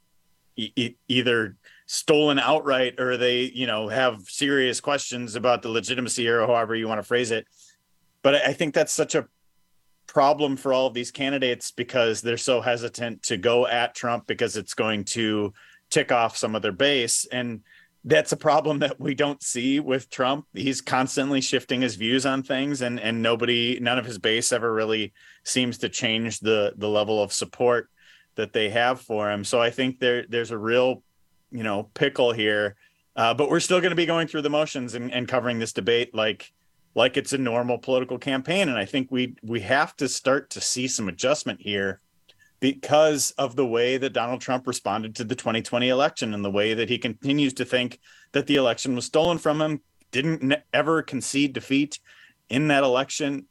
either stolen outright, or they, have serious questions about the legitimacy, or however you want to phrase it. But I think that's such a problem for all of these candidates because they're so hesitant to go at Trump because it's going to tick off some of their base. And that's a problem that we don't see with Trump. He's constantly shifting his views on things, and none of his base ever really seems to change the level of support that they have for him. So I think there's a real, pickle here. But we're still going to be going through the motions and covering this debate like it's a normal political campaign. And I think we have to start to see some adjustment here because of the way that Donald Trump responded to the 2020 election and the way that he continues to think that the election was stolen from him, didn't ever concede defeat in that election.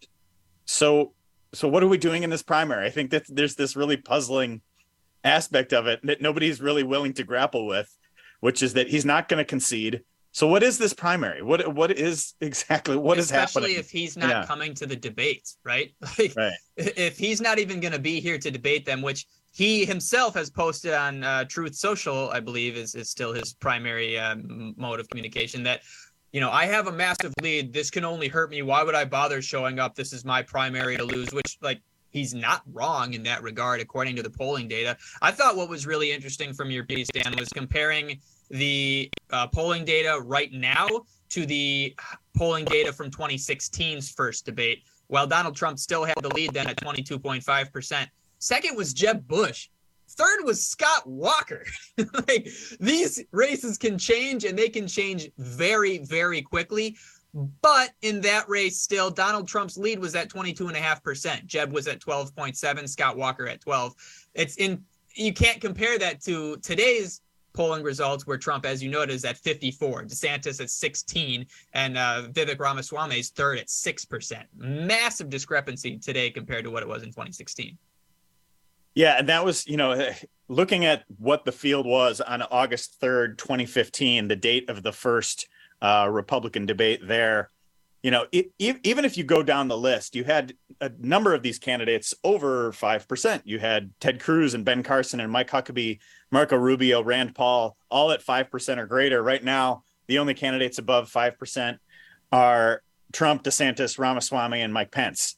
So what are we doing in this primary? I think that there's this really puzzling aspect of it that nobody's really willing to grapple with, which is that he's not going to concede. So what is this primary? What is exactly what is happening? Especially if he's not coming to the debates, right? Right. If he's not even going to be here to debate them, which he himself has posted on Truth Social, I believe is still his primary mode of communication, that, I have a massive lead. This can only hurt me. Why would I bother showing up? This is my primary to lose, which, he's not wrong in that regard, according to the polling data. I thought what was really interesting from your piece, Dan, was comparing the polling data right now to the polling data from 2016's first debate. While Donald Trump still had the lead then at 22.5%. Second was Jeb Bush. Third was Scott Walker. These races can change, and they can change very, very quickly. But in that race, still, Donald Trump's lead was at 22.5%. Jeb was at 12.7%. Scott Walker at 12%. You can't compare that to today's polling results, where Trump, as you noted, is at 54%, DeSantis at 16%, and Vivek Ramaswamy is third at 6%. Massive discrepancy today compared to what it was in 2016. Yeah, and that was, looking at what the field was on August 3rd, 2015, the date of the first Republican debate there. Even if you go down the list, you had a number of these candidates over 5%. You had Ted Cruz and Ben Carson and Mike Huckabee, Marco Rubio, Rand Paul, all at 5% or greater. Right now, the only candidates above 5% are Trump, DeSantis, Ramaswamy, and Mike Pence.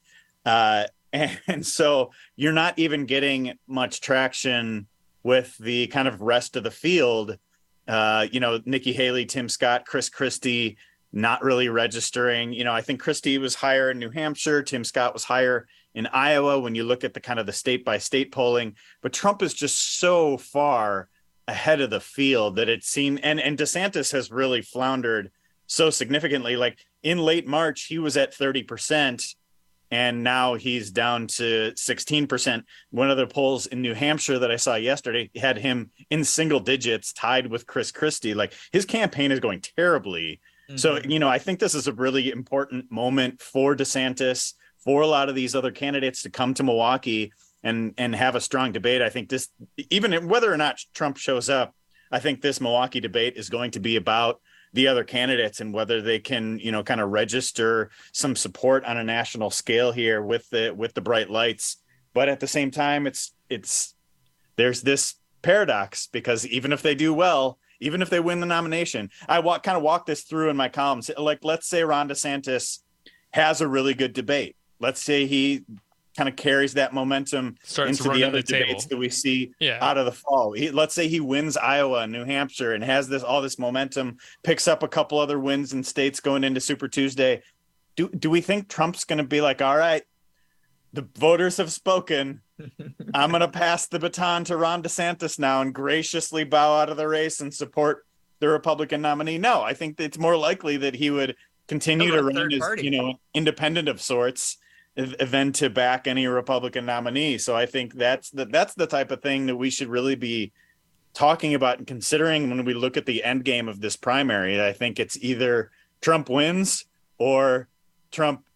And so you're not even getting much traction with the kind of rest of the field. Nikki Haley, Tim Scott, Chris Christie, not really registering. I think Christie was higher in New Hampshire. Tim Scott was higher in Iowa when you look at the kind of the state by state polling. But Trump is just so far ahead of the field that it seemed, and DeSantis has really floundered so significantly. Like in late March, he was at 30%. And now he's down to 16%. One of the polls in New Hampshire that I saw yesterday had him in single digits, tied with Chris Christie. Like, his campaign is going terribly. Mm-hmm. So, I think this is a really important moment for DeSantis, for a lot of these other candidates to come to Milwaukee and have a strong debate. I think this, even whether or not Trump shows up, I think this Milwaukee debate is going to be about the other candidates and whether they can, kind of register some support on a national scale here with the bright lights. But at the same time, there's this paradox, because even if they do well, even if they win the nomination, I kind of walk this through in my columns. Like, let's say Ron DeSantis has a really good debate. Let's say he kind of carries that momentum into the other debates that we see out of the fall. Let's say he wins Iowa and New Hampshire and has all this momentum, picks up a couple other wins in states going into Super Tuesday. Do we think Trump's going to be like, all right, the voters have spoken. I'm going to pass the baton to Ron DeSantis now and graciously bow out of the race and support the Republican nominee? No, I think it's more likely that he would continue to run as, independent of sorts, than to back any Republican nominee. So I think that's the type of thing that we should really be talking about and considering when we look at the end game of this primary. I think it's either Trump wins or Trump,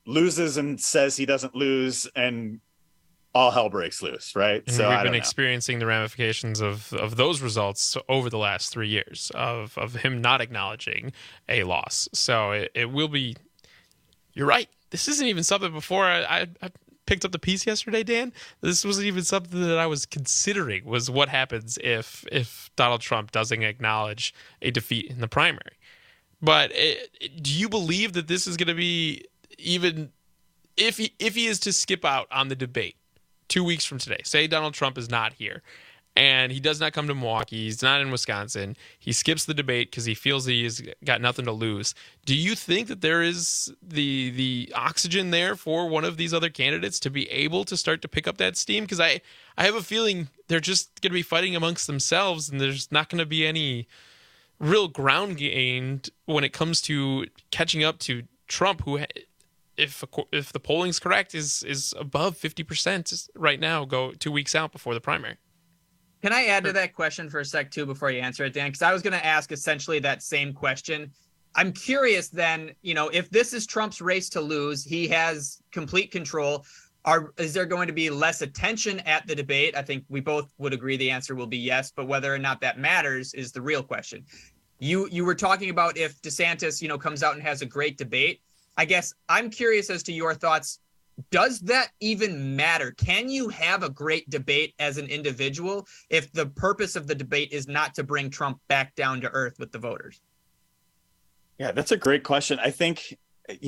loses and says he doesn't lose, and all hell breaks loose, right? And we've been experiencing the ramifications of those results over the last 3 years of him not acknowledging a loss. So it will be. You're right. This isn't even something before I picked up the piece yesterday, Dan. This wasn't even something that I was considering, was what happens if Donald Trump doesn't acknowledge a defeat in the primary. But do you believe that this is going to be, even if he is to skip out on the debate 2 weeks from today, say Donald Trump is not here and he does not come to Milwaukee, he's not in Wisconsin, he skips the debate because he feels he's got nothing to lose. Do you think that there is the oxygen there for one of these other candidates to be able to start to pick up that steam? Because I have a feeling they're just going to be fighting amongst themselves, and there's not going to be any real ground gained when it comes to catching up to Trump, who, if the polling's correct, is above 50% right now, go 2 weeks out before the primary. Can I add to that question for a sec, too, before you answer it, Dan? Because I was going to ask essentially that same question. I'm curious then, if this is Trump's race to lose, he has complete control. Is there going to be less attention at the debate? I think we both would agree the answer will be yes, but whether or not that matters is the real question. You were talking about if DeSantis, comes out and has a great debate. I guess I'm curious as to your thoughts. Does that even matter? Can you have a great debate as an individual if the purpose of the debate is not to bring Trump back down to earth with the voters? Yeah, that's a great question. I think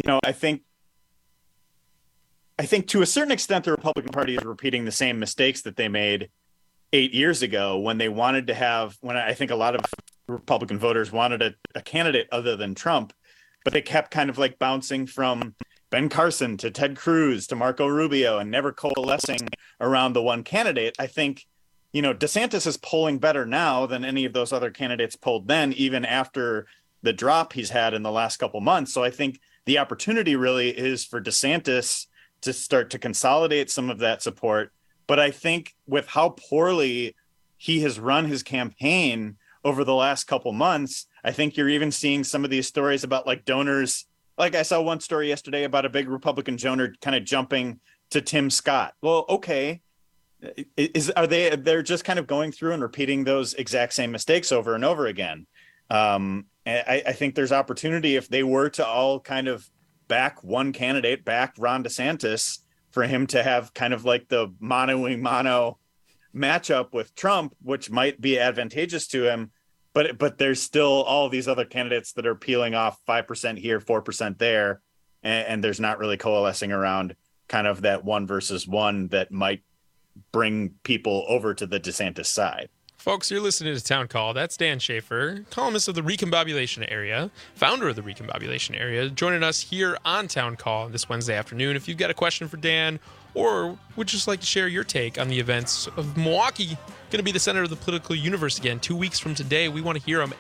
to a certain extent, the Republican Party is repeating the same mistakes that they made 8 years ago when they wanted to have, when I think a lot of Republican voters wanted a candidate other than Trump, but they kept kind of like bouncing from Ben Carson to Ted Cruz to Marco Rubio and never coalescing around the one candidate. I think, DeSantis is polling better now than any of those other candidates polled then, even after the drop he's had in the last couple months. So I think the opportunity really is for DeSantis to start to consolidate some of that support. But I think with how poorly he has run his campaign over the last couple months, I think you're even seeing some of these stories about like donors. Like I saw one story yesterday about a big Republican donor kind of jumping to Tim Scott. Well, okay. They're just kind of going through and repeating those exact same mistakes over and over again. I think there's opportunity if they were to all kind of back one candidate, back Ron DeSantis, for him to have kind of like the mano matchup with Trump, which might be advantageous to him. But there's still all these other candidates that are peeling off 5% here, 4% there. And there's not really coalescing around kind of that one versus one that might bring people over to the DeSantis side. Folks, you're listening to Town Call. That's Dan Schaefer, columnist of the Recombobulation Area, founder of the Recombobulation Area, joining us here on Town Call this Wednesday afternoon. If you've got a question for Dan or would just like to share your take on the events of Milwaukee, going to be the center of the political universe again 2 weeks from today, we want to hear them.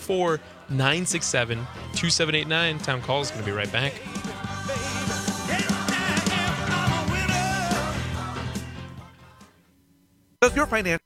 844-967-2789. Town Call is going to be right back. Does your financial...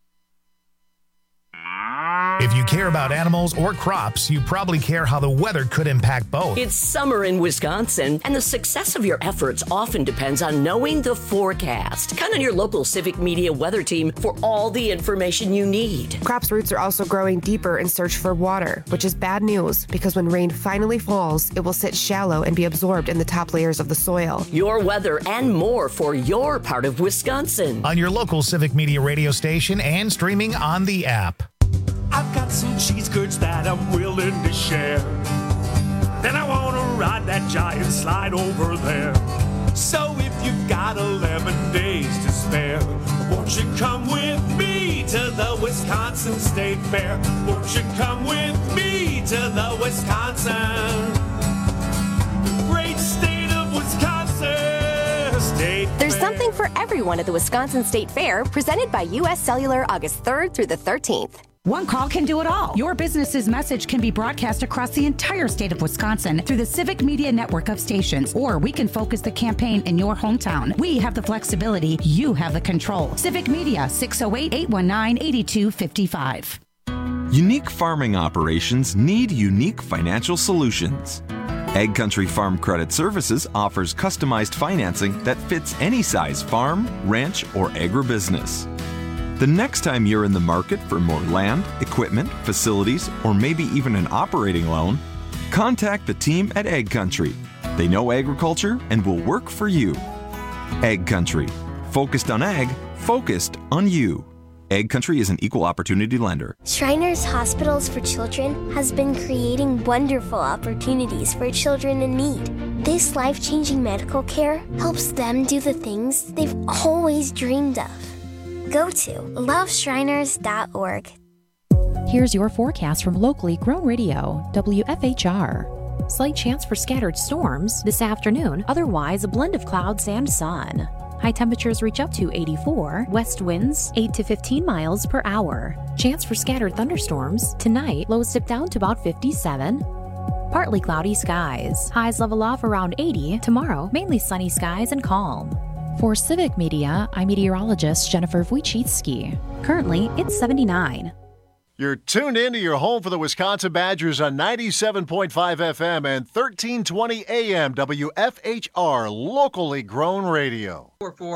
If you care about animals or crops, you probably care how the weather could impact both. It's summer in Wisconsin, and the success of your efforts often depends on knowing the forecast. Count on your local Civic Media weather team for all the information you need. Crops' roots are also growing deeper in search for water, which is bad news because when rain finally falls, it will sit shallow and be absorbed in the top layers of the soil. Your weather and more for your part of Wisconsin. On your local Civic Media radio station and streaming on the app. I've got some cheese curds that I'm willing to share. Then I want to ride that giant slide over there. So if you've got 11 days to spare, won't you come with me to the Wisconsin State Fair? Won't you come with me to the Wisconsin, great state of Wisconsin State Fair? There's something for everyone at the Wisconsin State Fair, presented by U.S. Cellular August 3rd through the 13th. One call can do it all. Your business's message can be broadcast across the entire state of Wisconsin through the Civic Media network of stations, or we can focus the campaign in your hometown. We have the flexibility. You have the control. Civic Media, 608-819-8255. Unique farming operations need unique financial solutions. Egg Country Farm Credit Services offers customized financing that fits any size farm, ranch, or agribusiness. The next time you're in the market for more land, equipment, facilities, or maybe even an operating loan, contact the team at Egg Country. They know agriculture and will work for you. Egg Country. Focused on ag, focused on you. Egg Country is an equal opportunity lender. Shriners Hospitals for Children has been creating wonderful opportunities for children in need. This life-changing medical care helps them do the things they've always dreamed of. Go to loveshriners.org. Here's your forecast from locally grown radio, WFHR. Slight chance for scattered storms this afternoon, otherwise a blend of clouds and sun. High temperatures reach up to 84, west winds 8 to 15 miles per hour. Chance for scattered thunderstorms. Tonight, lows dip down to about 57. Partly cloudy skies. Highs level off around 80. Tomorrow, mainly sunny skies and calm. For Civic Media, I'm meteorologist Jennifer Wojcicki. Currently, it's 79. You're tuned in to your home for the Wisconsin Badgers on 97.5 FM and 1320 AM WFHR, locally grown radio.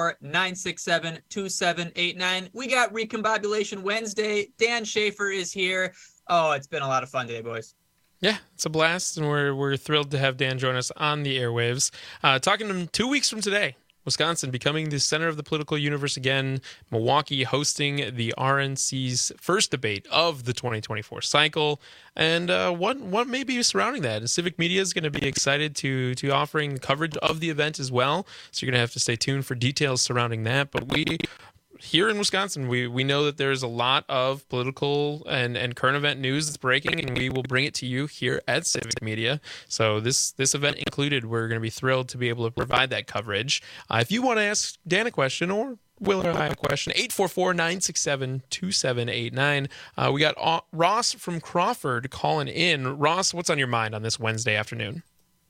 449672789. We got Recombobulation Wednesday. Dan Schaefer is here. Oh, it's been a lot of fun today, boys. Yeah, it's a blast, and we're thrilled to have Dan join us on the airwaves. Talking to him 2 weeks from today. Wisconsin becoming the center of the political universe again. Milwaukee hosting the RNC's first debate of the 2024 cycle. And what may be surrounding that? And Civic Media is going to be excited to offering coverage of the event as well. So you're going to have to stay tuned for details surrounding that. But here in Wisconsin, we know that there's a lot of political and current event news that's breaking, and we will bring it to you here at Civic Media. So this event included, we're going to be thrilled to be able to provide that coverage. If you want to ask Dan a question or Will or I a question, 844-967-2789. We got Ross from Crawford calling in. Ross, what's on your mind on this Wednesday afternoon?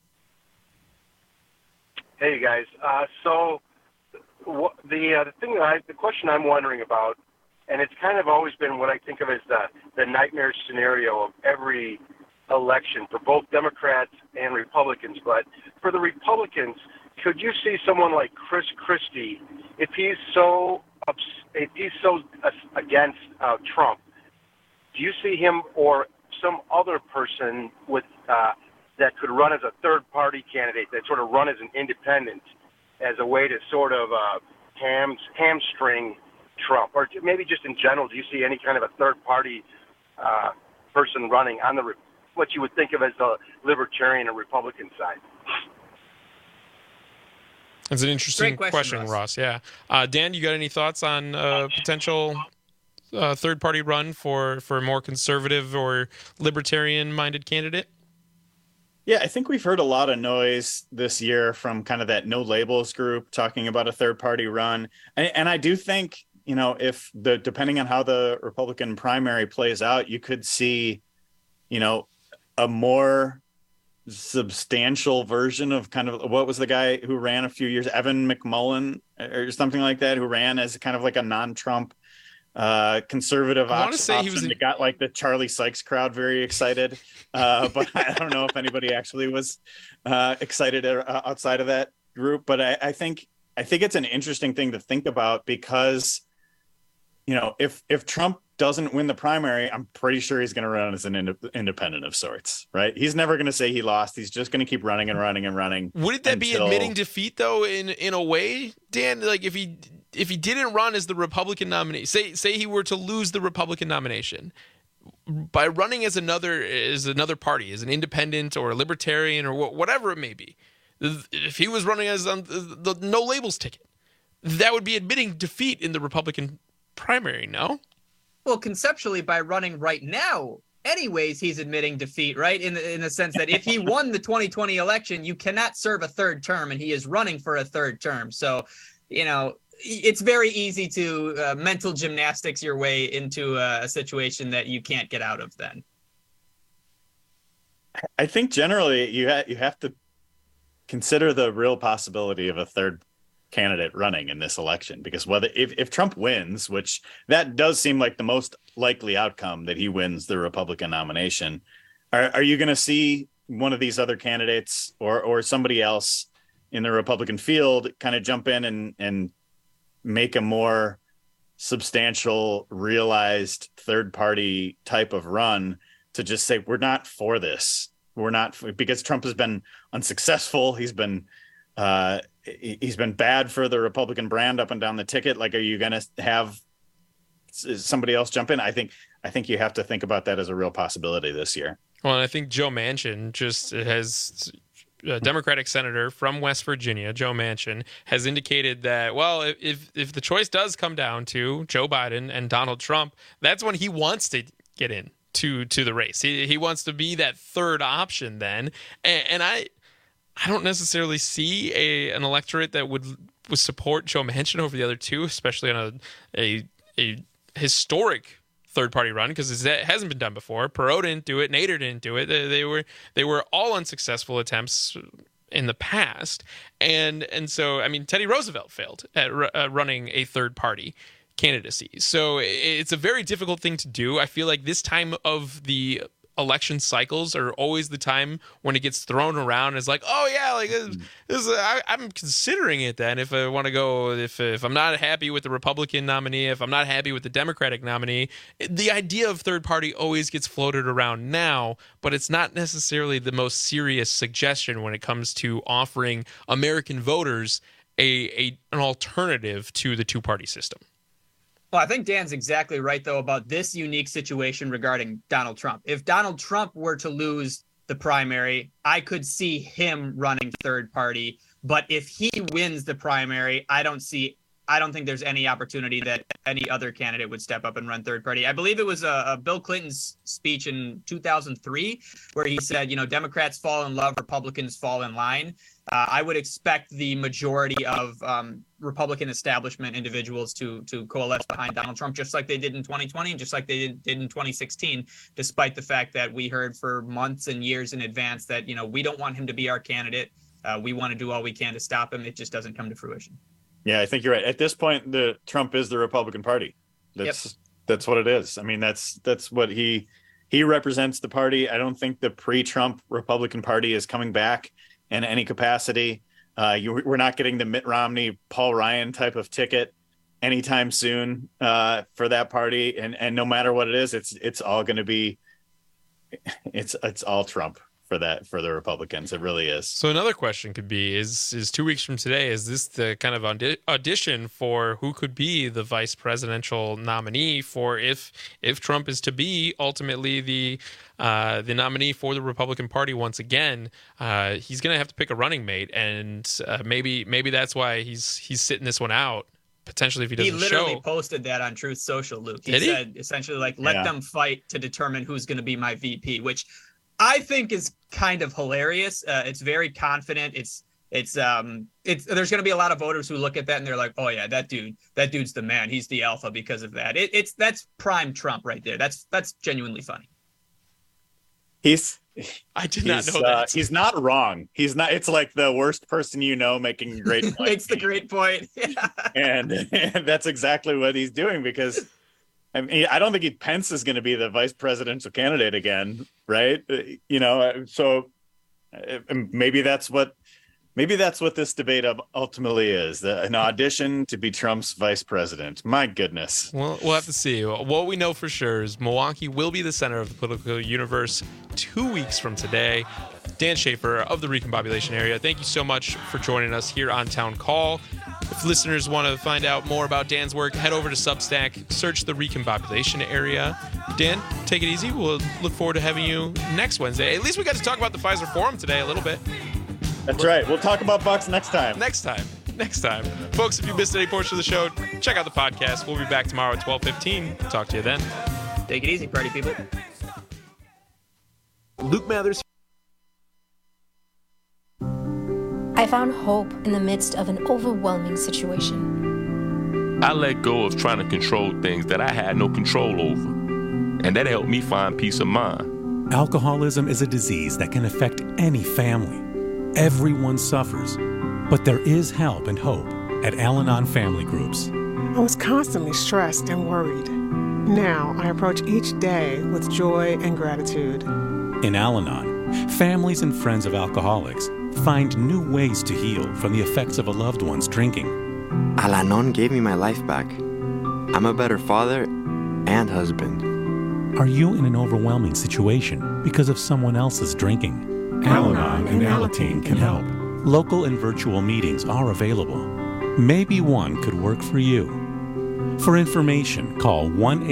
Hey, guys. The question I'm wondering about, and it's kind of always been what I think of as the nightmare scenario of every election for both Democrats and Republicans. But for the Republicans, could you see someone like Chris Christie, if he's so against Trump, do you see him or some other person with that could run as a third-party candidate, that sort of run as an independent, as a way to sort of hamstring Trump? Or maybe just in general, do you see any kind of a third-party person running on what you would think of as the Libertarian or Republican side? That's an interesting question, Ross. Yeah. Dan, you got any thoughts on potential third-party run for a more conservative or libertarian-minded candidate? Yeah, I think we've heard a lot of noise this year from kind of that No Labels group talking about a third-party run. And I do think, depending on how the Republican primary plays out, you could see, a more substantial version of kind of what was the guy who ran a few years, Evan McMullen or something like that, who ran as kind of like a non-Trump conservative option. It got like the Charlie Sykes crowd very excited, but I don't know if anybody actually was excited outside of that group. But I think it's an interesting thing to think about because, if Trump doesn't win the primary, I'm pretty sure he's going to run as an independent of sorts, right? He's never going to say he lost. He's just going to keep running and running and running. Wouldn't that be admitting defeat, though, in a way, Dan? Like if he didn't run as the Republican nominee, say he were to lose the Republican nomination, by running as another party, as an independent or a libertarian or whatever it may be, if he was running as on the No Labels ticket, that would be admitting defeat in the Republican primary, no? Well, conceptually, by running right now, anyways, he's admitting defeat, right? In the sense that if he won the 2020 election, you cannot serve a third term, and he is running for a third term. So, it's very easy to mental gymnastics your way into a situation that you can't get out of then. I think generally you have to consider the real possibility of a third candidate running in this election, because if Trump wins, which that does seem like the most likely outcome, that he wins the Republican nomination, are you going to see one of these other candidates or somebody else in the Republican field kind of jump in and make a more substantial, realized third party type of run to just say, we're not for this. We're not, because Trump has been unsuccessful. He's been bad for the Republican brand up and down the ticket. Like, are you going to have somebody else jump in? I think you have to think about that as a real possibility this year. Well, and I think Joe Manchin has a Democratic senator from West Virginia, Joe Manchin, has indicated that, well, if the choice does come down to Joe Biden and Donald Trump, that's when he wants to get in to the race. He wants to be that third option then. And I don't necessarily see an electorate that would support Joe Manchin over the other two, especially on a historic third-party run, because it hasn't been done before. Perot didn't do it. Nader didn't do it. They were all unsuccessful attempts in the past, and so I mean, Teddy Roosevelt failed at running a third-party candidacy. So it's a very difficult thing to do. I feel like this time of the election cycles are always the time when it gets thrown around as like, oh yeah, like I'm considering it then if I want to go, if I'm not happy with the Republican nominee, if I'm not happy with the Democratic nominee. The idea of third party always gets floated around now, but it's not necessarily the most serious suggestion when it comes to offering American voters an alternative to the two-party system. Well, I think Dan's exactly right, though, about this unique situation regarding Donald Trump. If Donald Trump were to lose the primary, I could see him running third party. But if he wins the primary, I don't think there's any opportunity that any other candidate would step up and run third party. I believe it was Bill Clinton's speech in 2003 where he said, Democrats fall in love, Republicans fall in line. I would expect the majority of Republican establishment individuals to coalesce behind Donald Trump, just like they did in 2020 and just like they did in 2016, despite the fact that we heard for months and years in advance that, we don't want him to be our candidate. We want to do all we can to stop him. It just doesn't come to fruition. Yeah, I think you're right. At this point, the Trump is the Republican Party. That's what it is. I mean, that's what he represents the party. I don't think the pre-Trump Republican Party is coming back in any capacity. We're not getting the Mitt Romney, Paul Ryan type of ticket anytime soon for that party. And no matter what it is, it's all going to be, it's all Trump for the Republicans. It really is. So another question could be, is 2 weeks from today, is this the kind of audition for who could be the vice presidential nominee for if Trump is to be ultimately the nominee for the Republican Party once again? He's going to have to pick a running mate, and maybe that's why he's sitting this one out. Potentially, if he doesn't show. He literally posted that on Truth Social, Luke. He said essentially let them fight to determine who's going to be my VP, which I think is kind of hilarious. It's very confident. It's there's going to be a lot of voters who look at that and they're like, oh yeah, that dude's the man. He's the alpha because of that. That's prime Trump right there. That's genuinely funny. I did not know that. He's not wrong. He's not. It's like the worst person making a great point. Makes the great point. Yeah. And that's exactly what he's doing, because I mean, I don't think Pence is going to be the vice presidential candidate again, right? So maybe that's what this debate ultimately is, an audition to be Trump's vice president. My goodness. Well, we'll have to see. What we know for sure is Milwaukee will be the center of the political universe 2 weeks from today. Dan Schaefer of the Recombobulation Area, thank you so much for joining us here on Town Call. If listeners want to find out more about Dan's work, head over to Substack, search the Recombobulation Area. Dan, take it easy. We'll look forward to having you next Wednesday. At least we got to talk about the Pfizer Forum today a little bit. That's right. We'll talk about Bucks next time. Next time. Folks, if you missed any portion of the show, check out the podcast. We'll be back tomorrow at 12:15. Talk to you then. Take it easy, party people. Luke Mathers. I found hope in the midst of an overwhelming situation. I let go of trying to control things that I had no control over, and that helped me find peace of mind. Alcoholism is a disease that can affect any family. Everyone suffers, but there is help and hope at Al-Anon Family Groups. I was constantly stressed and worried. Now I approach each day with joy and gratitude. In Al-Anon, Families and friends of alcoholics find new ways to heal from the effects of a loved one's drinking. Al-Anon gave me my life back. I'm a better father and husband. Are you in an overwhelming situation because of someone else's drinking? Al-Anon and Alateen can help. Local and virtual meetings are available. Maybe one could work for you. For information, call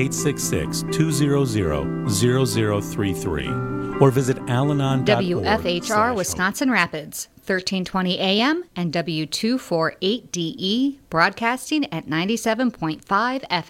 1-866-200-0033 or visit alanon.org. WFHR Wisconsin Rapids, 1320 AM and W248DE, broadcasting at 97.5 FM.